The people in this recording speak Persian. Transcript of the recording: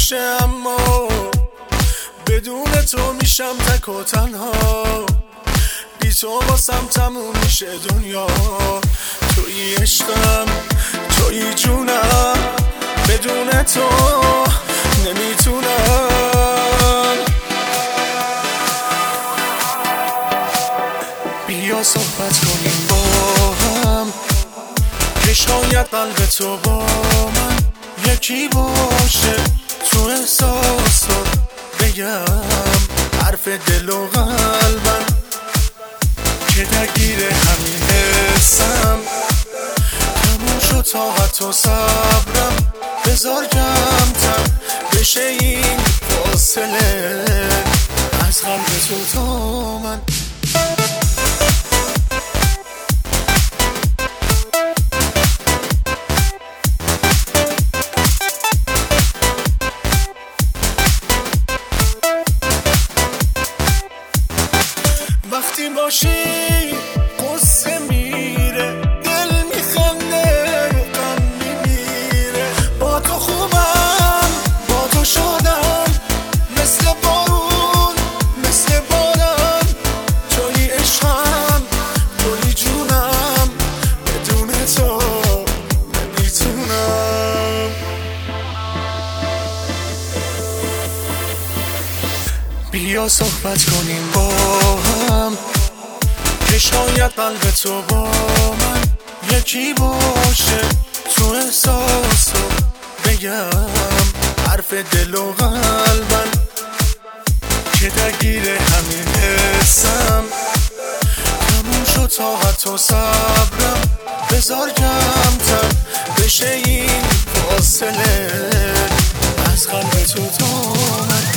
باشه، اما بدون تو میشم تک و تنها. بی تو واسم تموم میشه دنیا. توی عشقم، توی جونم، بدون تو نمیتونم. بیا صحبت کنیم با هم، که شاید قلب تو با من یکی باشه. تو احساسات بگم حرف دل و قلبم، که درگیر همین حسم. تموم شد طاقت و صبرم، بذار کمتر بشه این فاصله از قلب تو تا من. وقتی باشی قصه میره، دل میخنده و غم میمیره. با تو خوبم، با تو شادم، مثل بارون، مثل بارم. توی عشقم، توی جونم، بدون تو نمیتونم. بیا صحبت کنیم با هم، که شاید قلب تو با من یکی باشه. تو احساسو بگم حرف دل و قلبم، که درگیر همین حسم. تموم شد طاقت و صبرم، بذار کمتر بشه این فاصله از قلب تو تا من.